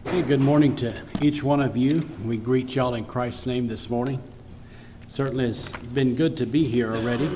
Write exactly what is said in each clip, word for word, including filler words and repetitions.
Hey, good morning to each one of you. We greet y'all in Christ's name this morning. Certainly it's been good to be here already.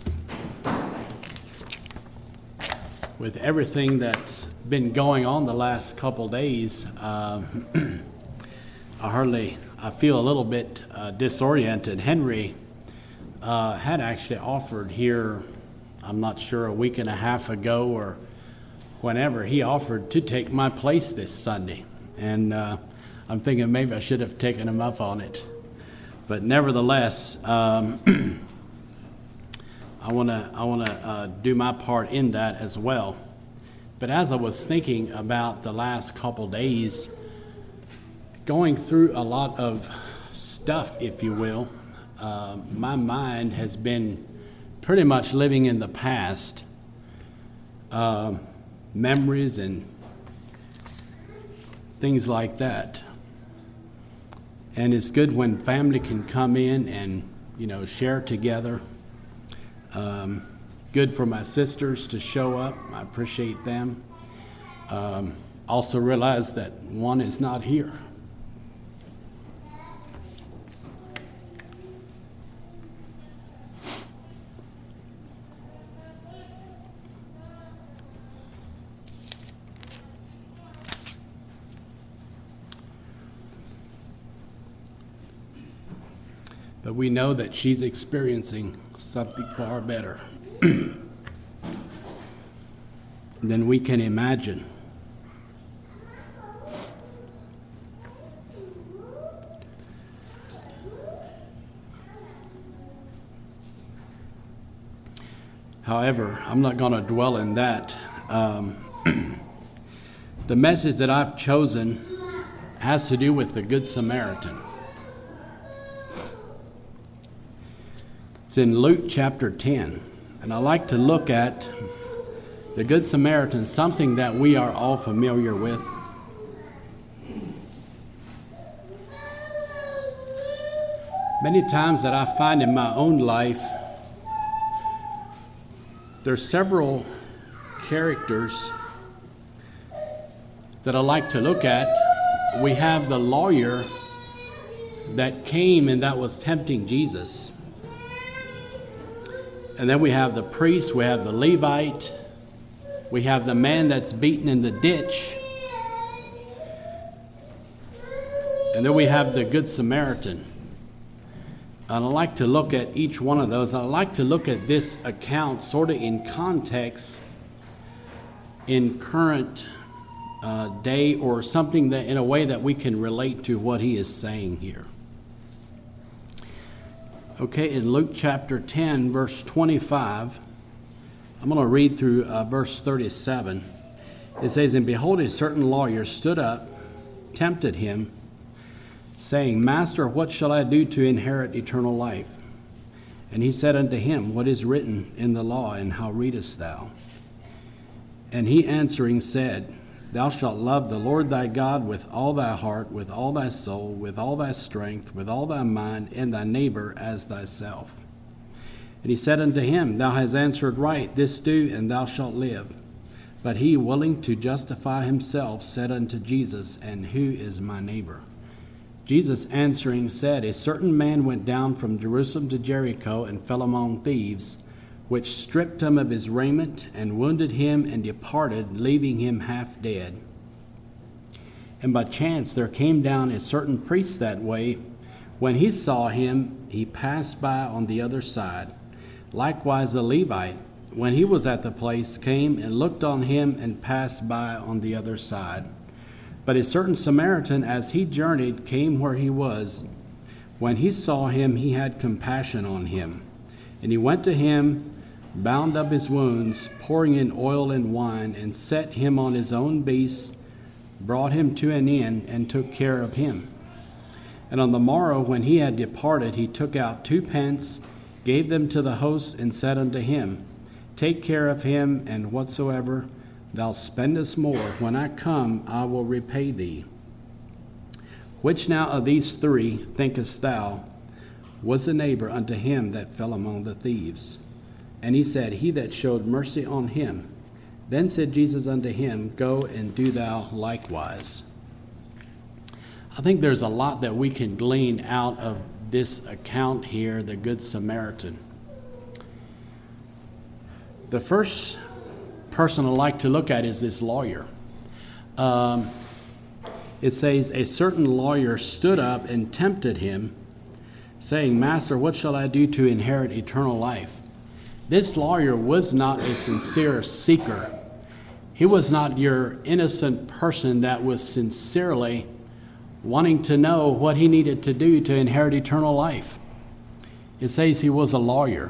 With everything that's been going on the last couple days, uh, I hardly, I feel a little bit uh, disoriented. Henry uh, had actually offered here, I'm not sure, a week and a half ago or whenever, he offered to take my place this Sunday. And uh, I'm thinking maybe I should have taken him up on it. But nevertheless, um, I want to I want to uh, do my part in that as well. But as I was thinking about the last couple days, going through a lot of stuff, if you will, uh, my mind has been pretty much living in the past, uh, memories and things like that. And it's good when family can come in and, you know, share together. Um, good for my sisters to show up. I appreciate them. Um, also realize that one is not here. But we know that she's experiencing something far better than we can imagine. However, I'm not going to dwell in that. Um, the message that I've chosen has to do with the Good Samaritan. It's in Luke chapter ten, and I like to look at the Good Samaritan, something that we are all familiar with. Many times that I find in my own life, there's several characters that I like to look at. We have the lawyer that came and that was tempting Jesus. And then we have the priest, we have the Levite, we have the man that's beaten in the ditch, and then we have the Good Samaritan. And I like to look at each one of those. I like to look at this account sort of in context, in current uh, day, or something that in a way that we can relate to what he is saying here. Okay, in Luke chapter ten, verse twenty-five, I'm going to read through uh, verse thirty-seven. It says, "And behold, a certain lawyer stood up, tempted him, saying, Master, what shall I do to inherit eternal life? And he said unto him, What is written in the law, and how readest thou? And he answering said, Thou shalt love the Lord thy God with all thy heart, with all thy soul, with all thy strength, with all thy mind, and thy neighbor as thyself. And he said unto him, Thou hast answered right, this do, and thou shalt live. But he, willing to justify himself, said unto Jesus, And who is my neighbor? Jesus answering said, A certain man went down from Jerusalem to Jericho, and fell among thieves, which stripped him of his raiment, and wounded him, and departed, leaving him half dead. And by chance there came down a certain priest that way. When he saw him, he passed by on the other side. Likewise the Levite, when he was at the place, came and looked on him, and passed by on the other side. But a certain Samaritan, as he journeyed, came where he was. When he saw him, he had compassion on him. And he went to him, bound up his wounds, pouring in oil and wine, and set him on his own beast, brought him to an inn, and took care of him. And on the morrow, when he had departed, he took out two pence, gave them to the host, and said unto him, Take care of him, and whatsoever thou spendest more, when I come, I will repay thee. Which now of these three, thinkest thou, was a neighbor unto him that fell among the thieves? And he said, He that showed mercy on him. Then said Jesus unto him, Go and do thou likewise. I think there's a lot that we can glean out of this account here, the Good Samaritan. The first person I'd like to look at is this lawyer. Um, it says, a certain lawyer stood up and tempted him, saying, Master, what shall I do to inherit eternal life? This lawyer was not a sincere seeker. He was not your innocent person that was sincerely wanting to know what he needed to do to inherit eternal life. It says he was a lawyer.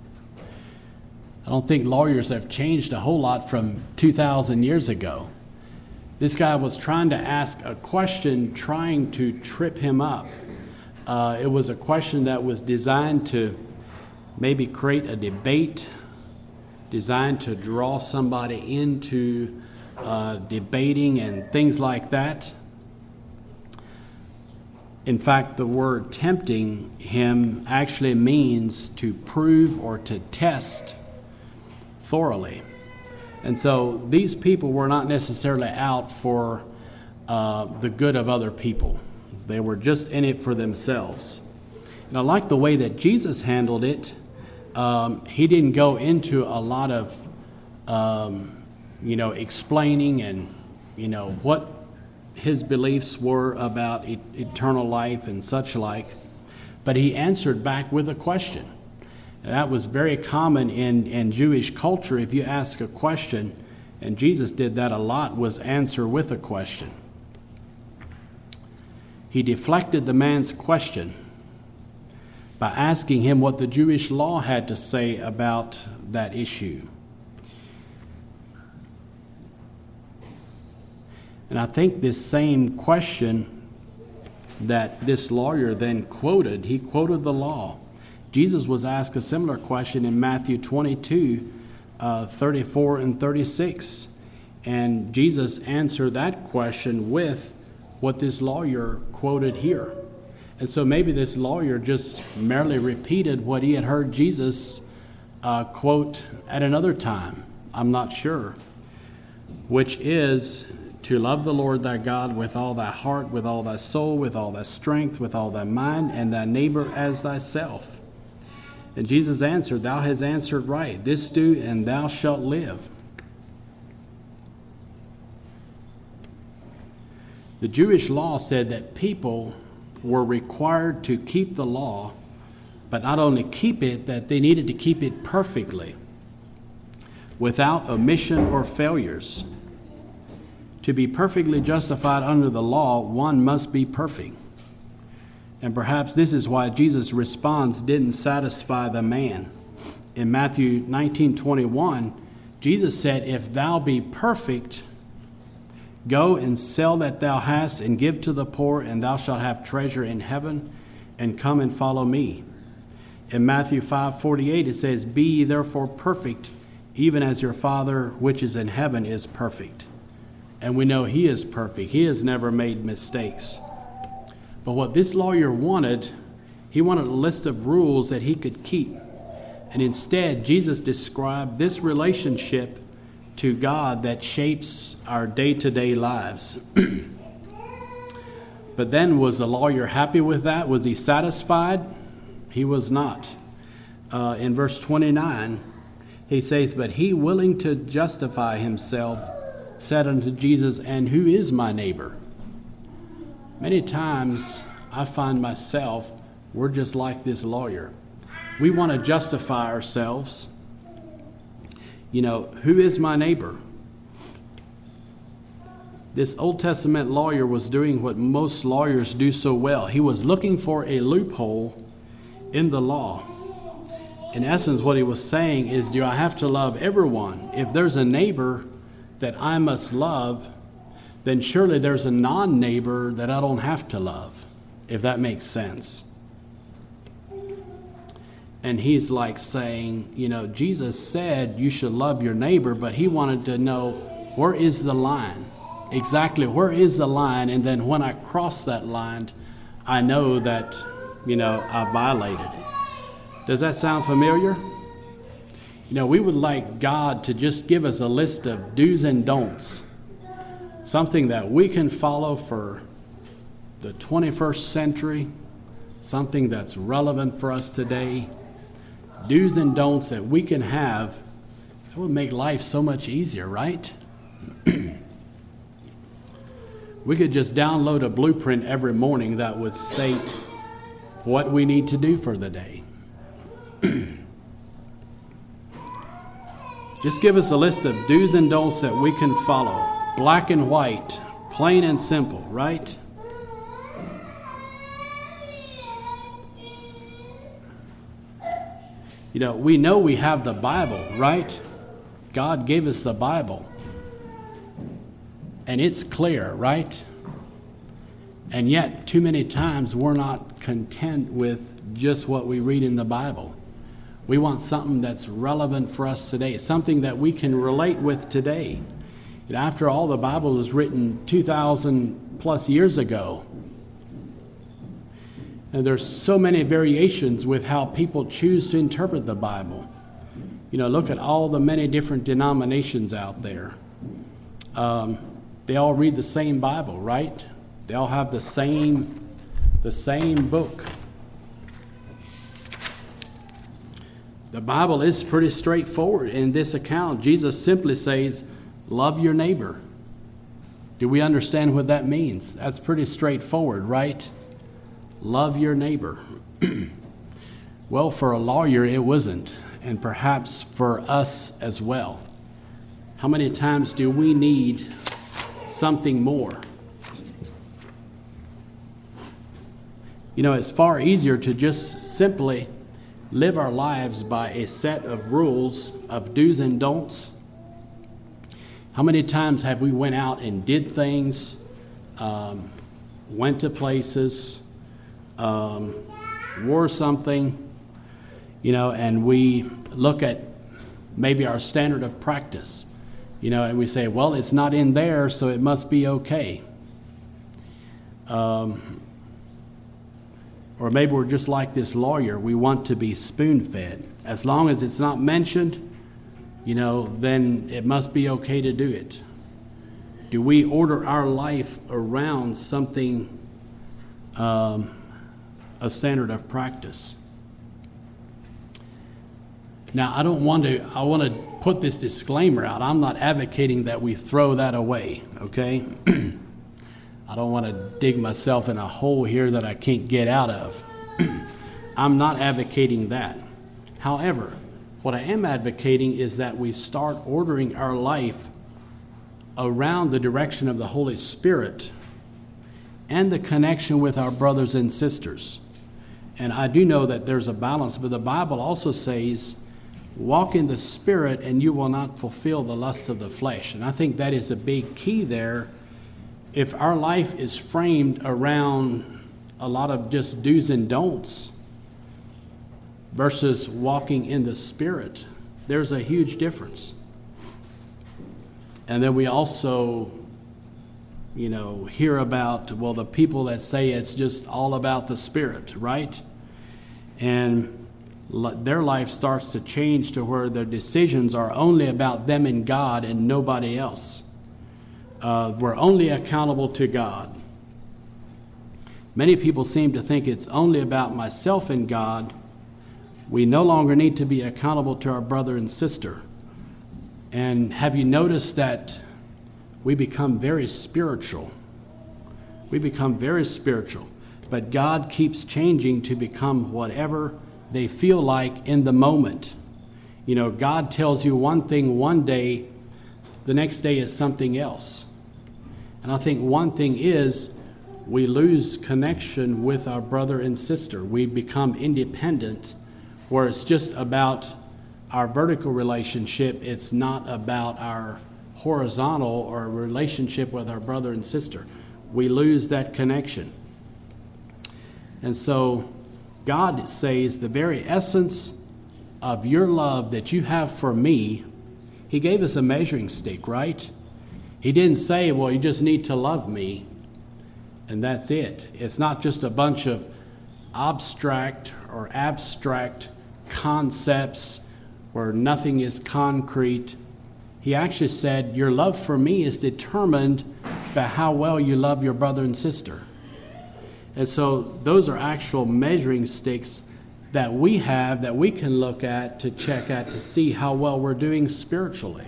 I don't think lawyers have changed a whole lot from two thousand years ago. This guy was trying to ask a question, trying to trip him up. Uh, it was a question that was designed to maybe create a debate, designed to draw somebody into uh, debating and things like that. In fact, the word tempting him actually means to prove or to test thoroughly. And so these people were not necessarily out for uh, the good of other people. They were just in it for themselves. And I like the way that Jesus handled it. Um, he didn't go into a lot of, um, you know, explaining and, you know, what his beliefs were about e- eternal life and such like. But he answered back with a question. And that was very common in, in Jewish culture. If you ask a question, and Jesus did that a lot, was answer with a question. He deflected the man's question by asking him what the Jewish law had to say about that issue. And I think this same question that this lawyer then quoted, he quoted the law. Jesus was asked a similar question in Matthew twenty-two, uh, thirty-four and thirty-six. And Jesus answered that question with what this lawyer quoted here. And so maybe this lawyer just merely repeated what he had heard Jesus uh, quote at another time. I'm not sure. Which is to love the Lord thy God with all thy heart, with all thy soul, with all thy strength, with all thy mind, and thy neighbor as thyself. And Jesus answered, thou hast answered right. This do, and thou shalt live. The Jewish law said that people were required to keep the law, but not only keep it, that they needed to keep it perfectly, without omission or failures. To be perfectly justified under the law, one must be perfect. And perhaps this is why Jesus' response didn't satisfy the man. In Matthew nineteen twenty-one, Jesus said, if thou be perfect, go and sell that thou hast and give to the poor, and thou shalt have treasure in heaven, and come and follow me. In Matthew five forty-eight, it says, be ye therefore perfect, even as your Father which is in heaven is perfect. And we know he is perfect. He has never made mistakes. But what this lawyer wanted, he wanted a list of rules that he could keep. And instead, Jesus described this relationship to God that shapes our day-to-day lives. But then, was the lawyer happy with that? Was he satisfied? He was not. Uh, in verse twenty-nine, he says, but he, willing to justify himself, said unto Jesus, and who is my neighbor? Many times I find myself, we're just like this lawyer. We want to justify ourselves. You know, who is my neighbor? This Old Testament lawyer was doing what most lawyers do so well. He was looking for a loophole in the law. In essence, what he was saying is, do I have to love everyone? If there's a neighbor that I must love, then surely there's a non-neighbor that I don't have to love, if that makes sense. And he's like saying, you know, Jesus said you should love your neighbor, but he wanted to know, where is the line? Exactly, where is the line? And then when I cross that line, I know that, you know, I violated it. Does that sound familiar? You know, we would like God to just give us a list of do's and don'ts, something that we can follow for the twenty-first century, something that's relevant for us today, do's and don'ts that we can have, that would make life so much easier, right? We could just download a blueprint every morning that would state what we need to do for the day. Just give us a list of do's and don'ts that we can follow. Black and white, plain and simple, right? You know, we know we have the Bible, right? God gave us the Bible. And it's clear, right? And yet, too many times, we're not content with just what we read in the Bible. We want something that's relevant for us today, something that we can relate with today. And after all, the Bible was written two thousand plus years ago. And there's so many variations with how people choose to interpret the Bible. You know, look at all the many different denominations out there. Um, they all read the same Bible, right? They all have the same, the same book. The Bible is pretty straightforward. In this account, Jesus simply says, love your neighbor. Do we understand what that means? That's pretty straightforward, right? Love your neighbor. Well, for a lawyer, it wasn't, and perhaps for us as well. How many times do we need something more? You know, it's far easier to just simply live our lives by a set of rules of do's and don'ts. How many times have we went out and did things, um, went to places, um, wore something, you know, and we look at maybe our standard of practice, you know, and we say, well, it's not in there, so it must be okay. Um, or maybe we're just like this lawyer. We want to be spoon-fed. As long as it's not mentioned, you know, then it must be okay to do it. Do we order our life around something, um, a standard of practice? Now, I don't want to, I want to put this disclaimer out. I'm not advocating that we throw that away, okay? I don't want to dig myself in a hole here that I can't get out of. I'm not advocating that. However, what I am advocating is that we start ordering our life around the direction of the Holy Spirit and the connection with our brothers and sisters. And I do know that there's a balance, but the Bible also says, walk in the Spirit and you will not fulfill the lusts of the flesh. And I think that is a big key there. If our life is framed around a lot of just do's and don'ts versus walking in the Spirit, there's a huge difference. And then we also, you know, hear about, well, the people that say it's just all about the Spirit, right? And their life starts to change to where their decisions are only about them and God and nobody else. Uh, we're only accountable to God. Many people seem to think it's only about myself and God. We no longer need to be accountable to our brother and sister. And have you noticed that we become very spiritual? We become very spiritual. But God keeps changing to become whatever they feel like in the moment. You know, God tells you one thing one day, the next day is something else. And I think one thing is we lose connection with our brother and sister. We become independent, where it's just about our vertical relationship. It's not about our horizontal or relationship with our brother and sister. We lose that connection. And so God says the very essence of your love that you have for me, He gave us a measuring stick, right? He didn't say, well, you just need to love me, and that's it. It's not just a bunch of abstract or abstract concepts where nothing is concrete. He actually said, your love for me is determined by how well you love your brother and sister. And so those are actual measuring sticks that we have that we can look at to check at to see how well we're doing spiritually.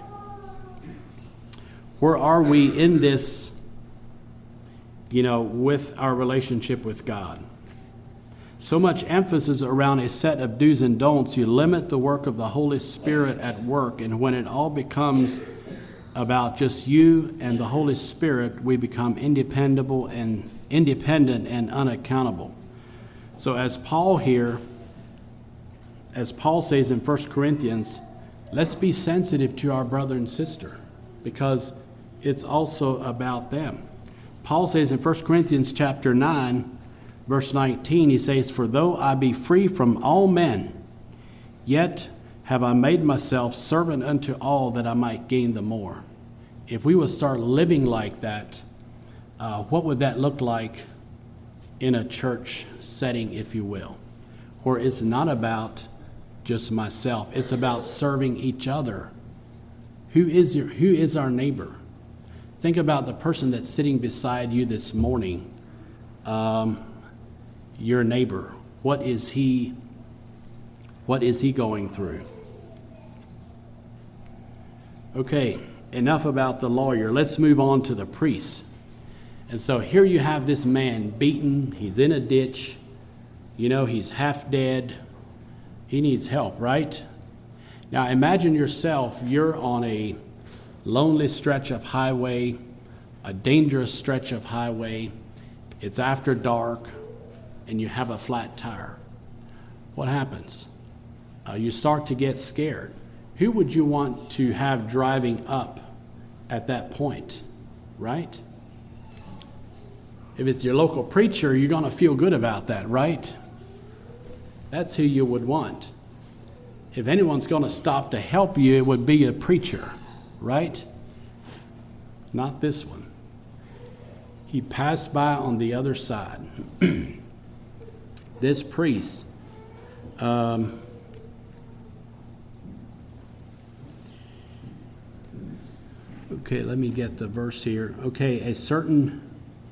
Where are we in this, you know, with our relationship with God? So much emphasis around a set of do's and don'ts, you limit the work of the Holy Spirit at work. And when it all becomes about just you and the Holy Spirit, we become independable and independent and unaccountable. So as Paul here, as Paul says in First Corinthians, let's be sensitive to our brother and sister, because it's also about them. Paul says in First Corinthians chapter nine, verse nineteen, he says, "For though I be free from all men, yet have I made myself servant unto all, that I might gain the more." If we would start living like that, uh, what would that look like in a church setting, if you will, where it's not about just myself, it's about serving each other. Who is your, who is our neighbor? Think about the person that's sitting beside you this morning. Um, your neighbor. What is he? What is he going through? Okay, enough about the lawyer. Let's move on to the priest. And so here you have this man beaten. He's in a ditch. You know, he's half dead. He needs help, right? Now imagine yourself, you're on a lonely stretch of highway, a dangerous stretch of highway. It's after dark, and you have a flat tire. What happens? Uh, you start to get scared. Who would you want to have driving up at that point, right? If it's your local preacher, you're going to feel good about that, right? That's who you would want. If anyone's going to stop to help you, it would be a preacher, right? Not this one. He passed by on the other side. This priest, um, okay, let me get the verse here. Okay, a certain,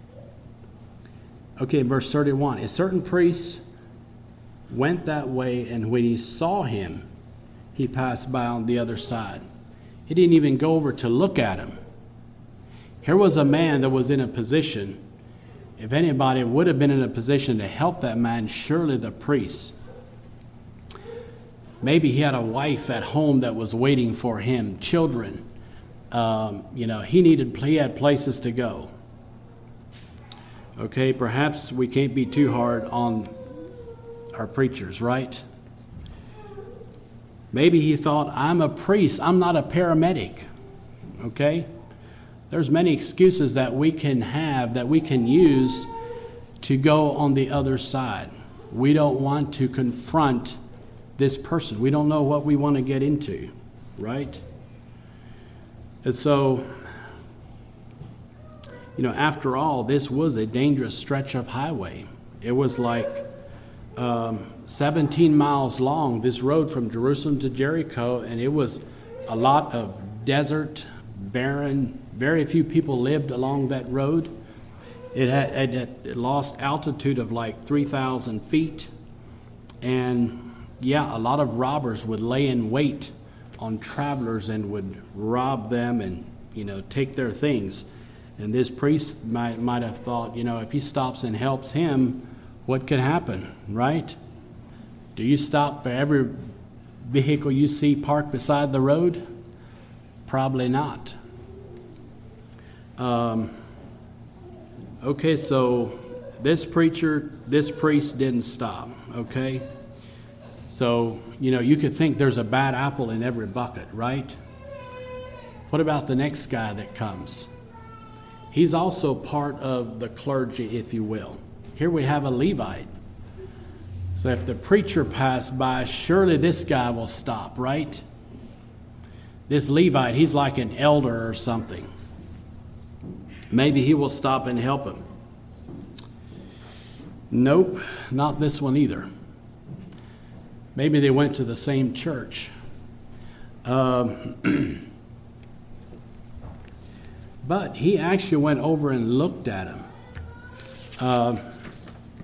okay, verse thirty-one, a certain priest went that way, and when he saw him, he passed by on the other side. He didn't even go over to look at him. Here was a man that was in a position, if anybody would have been in a position to help that man, surely the priest. Maybe he had a wife at home that was waiting for him, children. Um, you know, he needed, he had places to go. Okay, perhaps we can't be too hard on our preachers, right? Maybe he thought, I'm a priest, I'm not a paramedic. Okay? There's many excuses that we can have, that we can use to go on the other side. We don't want to confront this person. We don't know what we want to get into, right? And so, you know, after all, this was a dangerous stretch of highway. It was like um, seventeen miles long, this road from Jerusalem to Jericho, and it was a lot of desert, barren. Very few people lived along that road. It had, it had it lost altitude of like three thousand feet. And yeah, a lot of robbers would lay in wait on travelers and would rob them and, you know, take their things. And this priest might, might have thought, you know, if he stops and helps him, what could happen, right? Do you stop for every vehicle you see parked beside the road? Probably not. Um, okay, so this preacher, this priest didn't stop, okay? So, you know, you could think there's a bad apple in every bucket, right? What about the next guy that comes? He's also part of the clergy, if you will. Here we have a Levite. So if the preacher passed by, surely this guy will stop, right? This Levite, he's like an elder or something. Maybe he will stop and help him. Nope, not this one either. Maybe they went to the same church. Um, but he actually went over and looked at him. Uh,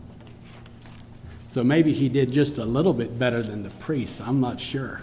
So maybe he did just a little bit better than the priests. I'm not sure.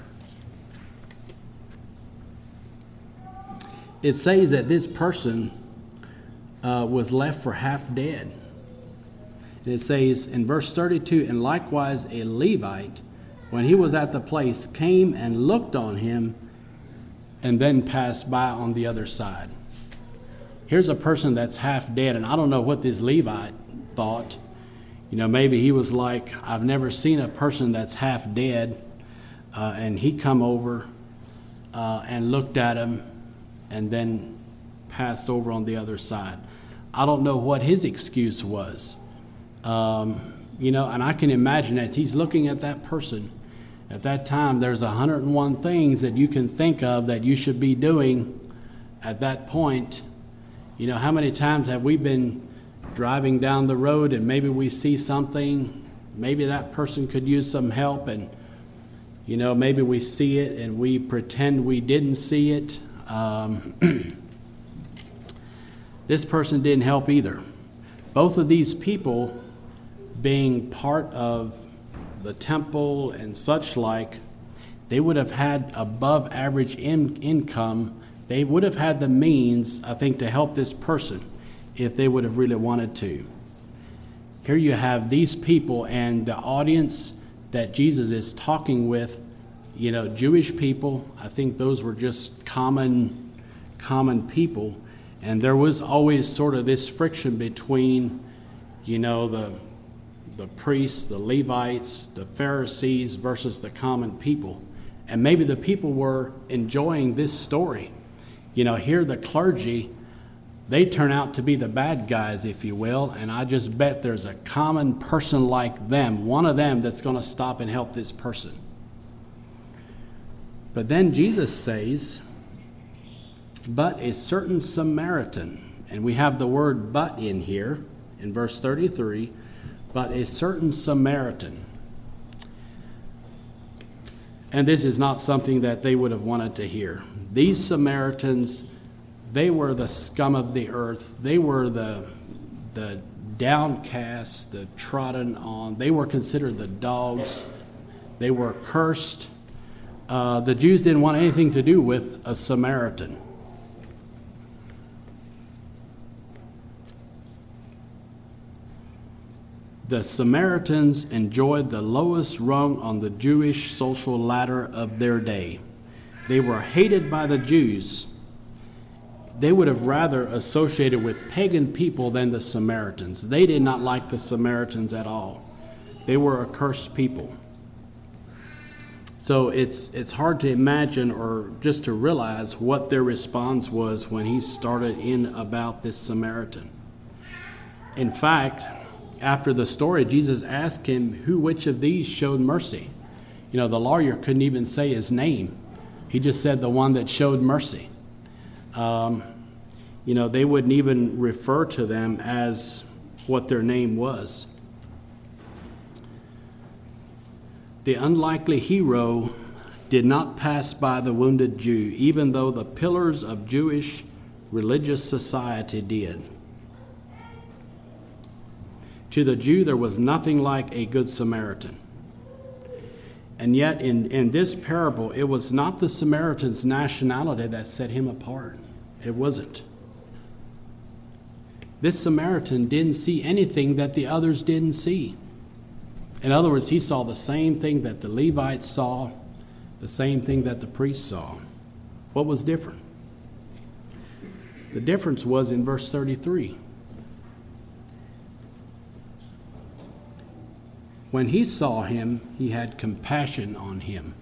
It says that this person uh, was left for half dead. And it says in verse thirty-two, and likewise a Levite, when he was at the place, came and looked on him and then passed by on the other side. Here's a person that's half dead, and I don't know what this Levite thought. You know, maybe he was like, I've never seen a person that's half dead, uh, and he come over uh, and looked at him and then passed over on the other side. I don't know what his excuse was. Um, you know, and I can imagine as he's looking at that person, at that time, there's one hundred and one things that you can think of that you should be doing at that point. You know, how many times have we been driving down the road and maybe we see something, maybe that person could use some help, and, you know, maybe we see it and we pretend we didn't see it. Um, this person didn't help either. Both of these people, being part of the temple and such like, they would have had above average in- income. They would have had the means, I think, to help this person if they would have really wanted to. Here you have these people and the audience that Jesus is talking with, you know, Jewish people. I think those were just common, common people. And there was always sort of this friction between, you know, the the priests, the Levites, the Pharisees versus the common people. And maybe the people were enjoying this story. You know, here the clergy, they turn out to be the bad guys, if you will, and I just bet there's a common person like them, one of them that's going to stop and help this person. But then Jesus says, but a certain Samaritan, and we have the word but in here in verse thirty-three, but a certain Samaritan. And this is not something that they would have wanted to hear. These Samaritans, they were the scum of the earth. They were the, the downcast, the trodden on. They were considered the dogs. They were cursed. Uh, the Jews didn't want anything to do with a Samaritan. The Samaritans enjoyed the lowest rung on the Jewish social ladder of their day. They were hated by the Jews. They would have rather associated with pagan people than the Samaritans. They did not like the Samaritans at all. They were a cursed people. So it's it's hard to imagine or just to realize what their response was when he started in about this Samaritan. In fact, after the story, Jesus asked him who, which of these showed mercy. You know, the lawyer couldn't even say his name. He just said the one that showed mercy. Um, you know, they wouldn't even refer to them as what their name was. The unlikely hero did not pass by the wounded Jew, even though the pillars of Jewish religious society did. To the Jew, there was nothing like a good Samaritan. And yet, in, in this parable, it was not the Samaritan's nationality that set him apart. It wasn't. This Samaritan didn't see anything that the others didn't see. In other words, he saw the same thing that the Levites saw, the same thing that the priests saw. What was different? The difference was in verse thirty-three. When he saw him, he had compassion on him.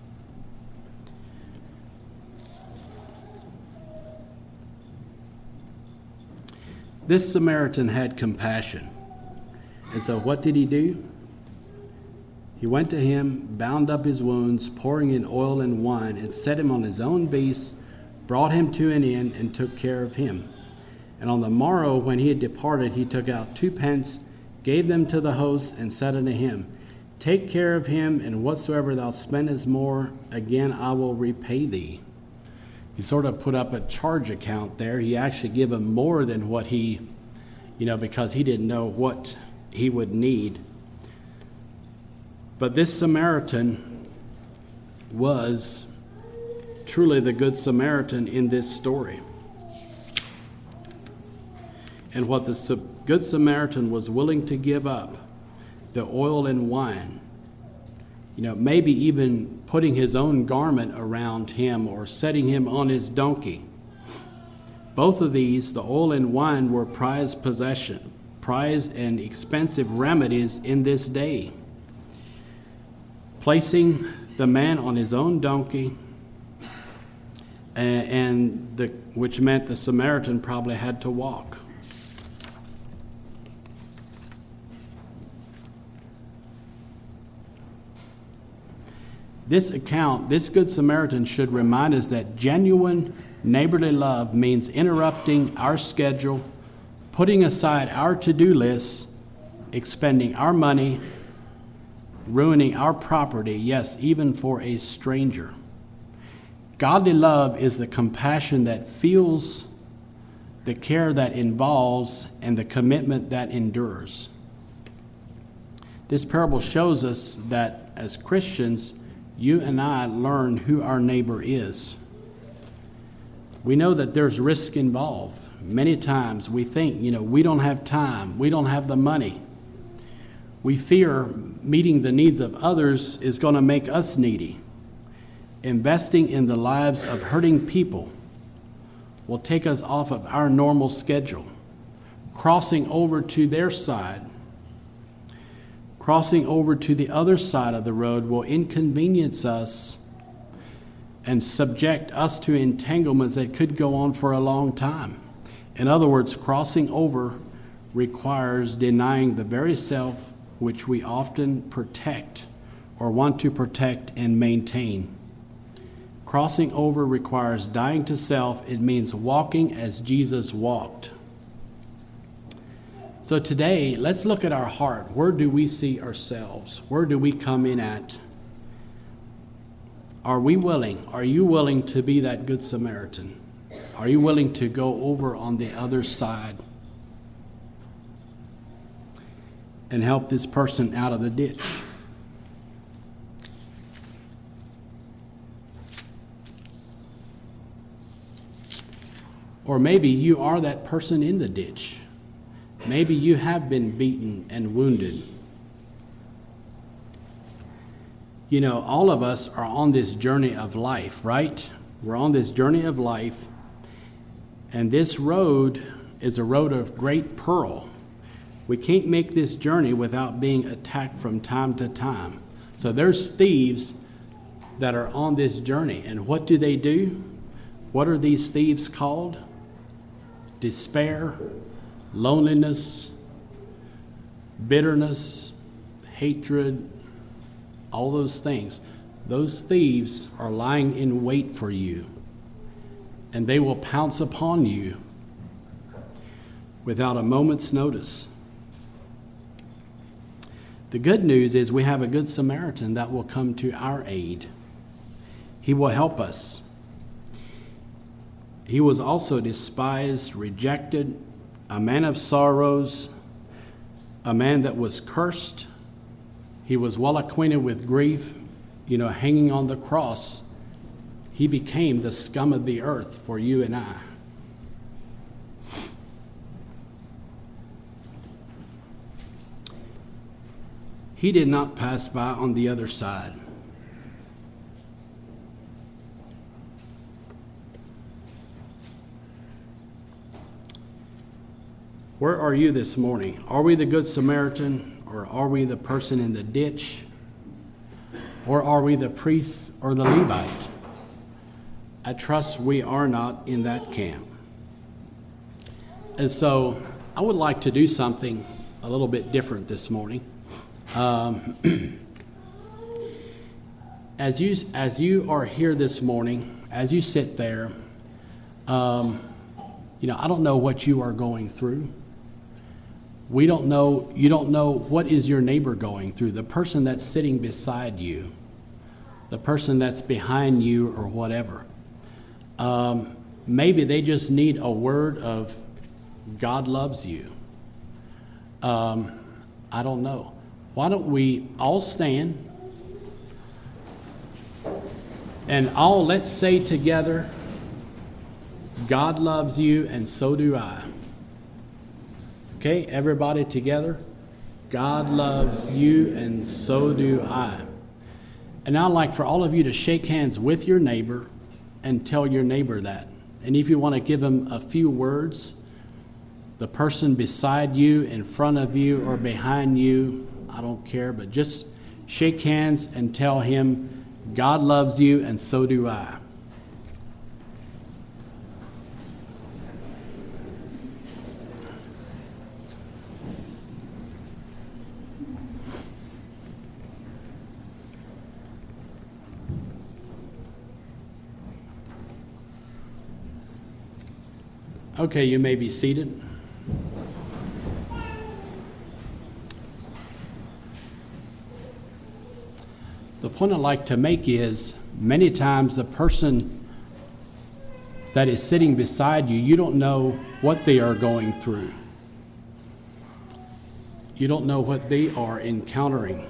This Samaritan had compassion. And so what did he do? He went to him, bound up his wounds, pouring in oil and wine, and set him on his own beast, brought him to an inn, and took care of him. And on the morrow, when he had departed, he took out two pence, gave them to the host, and said unto him, Take care of him, and whatsoever thou spendest more, again I will repay thee. He sort of put up a charge account there. He actually gave him more than what he, you know, because he didn't know what he would need. But this Samaritan was truly the Good Samaritan in this story. And what the Good Samaritan was willing to give up, the oil and wine, you know, maybe even putting his own garment around him or setting him on his donkey. Both of these, the oil and wine, were prized possession, prized and expensive remedies in this day. Placing the man on his own donkey, and, and the, which meant the Samaritan probably had to walk. This account, this Good Samaritan should remind us that genuine neighborly love means interrupting our schedule, putting aside our to-do lists, expending our money, ruining our property, yes, even for a stranger. Godly love is the compassion that feels, the care that involves, and the commitment that endures. This parable shows us that as Christians, you and I learn who our neighbor is. We know that there's risk involved. Many times we think, you know, we don't have time, we don't have the money. We fear meeting the needs of others is going to make us needy. Investing in the lives of hurting people will take us off of our normal schedule. Crossing over to their side, crossing over to the other side of the road will inconvenience us and subject us to entanglements that could go on for a long time. In other words, crossing over requires denying the very self which we often protect or want to protect and maintain. Crossing over requires dying to self. It means walking as Jesus walked. So today, let's look at our heart. Where do we see ourselves? Where do we come in at? Are we willing? Are you willing to be that Good Samaritan? Are you willing to go over on the other side and help this person out of the ditch? Or maybe you are that person in the ditch. Maybe you have been beaten and wounded. You know, all of us are on this journey of life, right? We're on this journey of life, and this road is a road of great peril. We can't make this journey without being attacked from time to time. So there's thieves that are on this journey, and what do they do? What are these thieves called? Despair, loneliness, bitterness, hatred, all those things. Those thieves are lying in wait for you, and they will pounce upon you without a moment's notice. The good news is we have a Good Samaritan that will come to our aid. He will help us. He was also despised, rejected, a man of sorrows, a man that was cursed. He was well acquainted with grief. You know, hanging on the cross, he became the scum of the earth for you and I. He did not pass by on the other side. Where are you this morning? Are we the Good Samaritan, or are we the person in the ditch? Or are we the priest or the Levite? I trust we are not in that camp. And so I would like to do something a little bit different this morning. Um, as you as you are here this morning, as you sit there, um, you know, I don't know what you are going through. We don't know, you don't know what is your neighbor going through, the person that's sitting beside you, the person that's behind you or whatever. Um, maybe they just need a word of God loves you. Um, I don't know. why don't we all stand and all let's say together, God loves you and so do I. Okay, everybody together. God loves you and so do I. And I'd like for all of you to shake hands with your neighbor and tell your neighbor that. And if you want to give him a few words, the person beside you, in front of you, or behind you, I don't care, but just shake hands and tell him, God loves you and so do I. Okay, you may be seated. The point I'd like to make is many times the person that is sitting beside you, you don't know what they are going through. You don't know what they are encountering.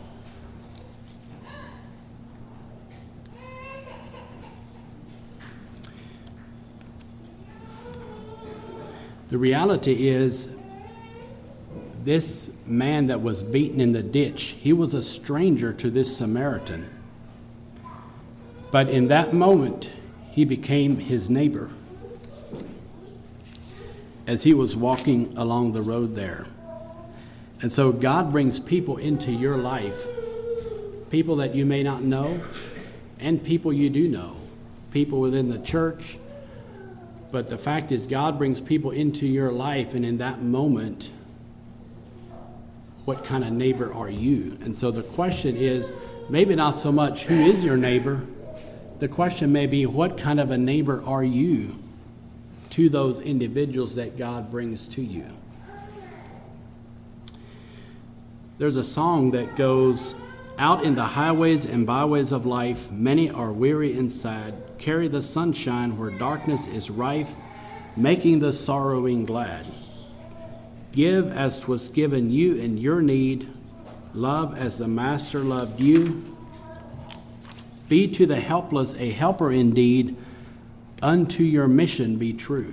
The reality is, this man that was beaten in the ditch, he was a stranger to this Samaritan. But in that moment, he became his neighbor as he was walking along the road there. And so God brings people into your life, people that you may not know, and people you do know, people within the church. But the fact is, God brings people into your life, and in that moment, what kind of neighbor are you? And so the question is, maybe not so much who is your neighbor, the question may be, what kind of a neighbor are you to those individuals that God brings to you? There's a song that goes, out in the highways and byways of life, many are weary and sad. Carry the sunshine where darkness is rife, making the sorrowing glad. Give as 'twas given you in your need. Love as the Master loved you. Be to the helpless a helper indeed. Unto your mission be true.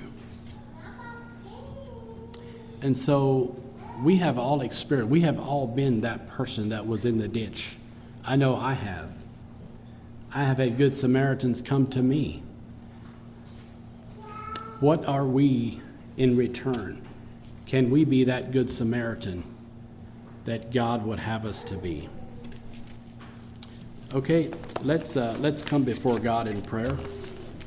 And so we have all experienced, we have all been that person that was in the ditch. I know I have. I have had good Samaritans come to me. What are we in return? Can we be that good Samaritan that God would have us to be? Okay, let's uh, let's come before God in prayer.